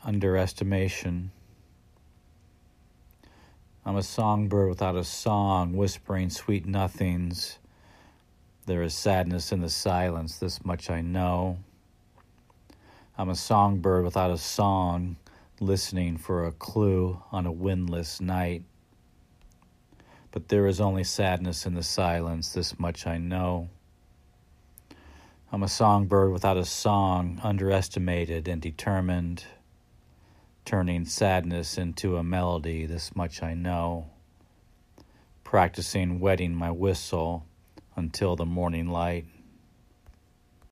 underestimation. I'm a songbird without a song, whispering sweet nothings. There is sadness in the silence, this much I know. I'm a songbird without a song, listening for a clue on a windless night. But there is only sadness in the silence, this much I know. I'm a songbird without a song, underestimated and determined, turning sadness into a melody, this much I know. Practicing wetting my whistle until the morning light.